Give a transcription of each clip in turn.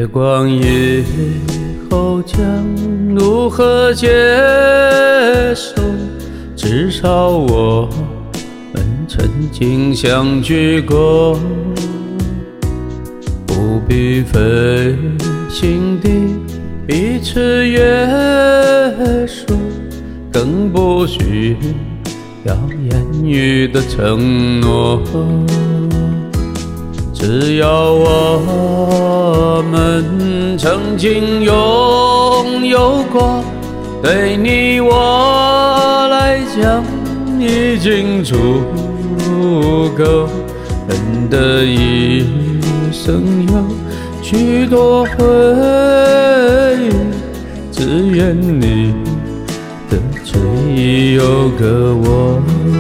月光以后将如何接受？至少我们曾经相聚过，不必费心地彼此约束，更不需要言语的承诺。只要我们曾经拥有过，对你我来讲已经足够。人的一生有许多回忆，只愿你的最有个我。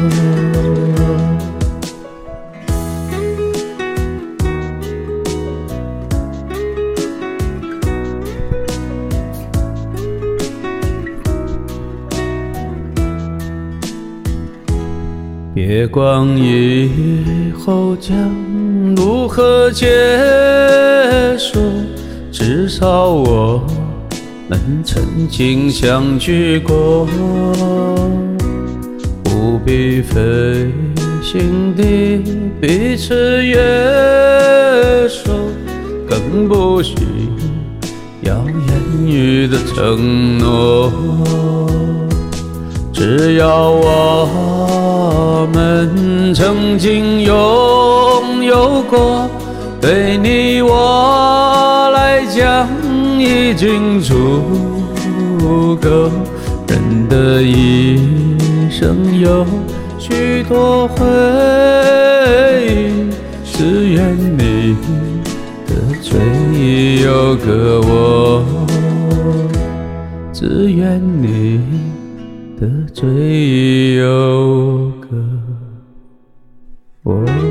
月光以后将如何结束？至少我们曾经相聚过，不必费心地彼此约束，更不需要言语的承诺。只要我们曾经拥有过，对你我来讲已经足够。人的一生有许多回忆，只愿你的最有个我，只愿你的最有个我。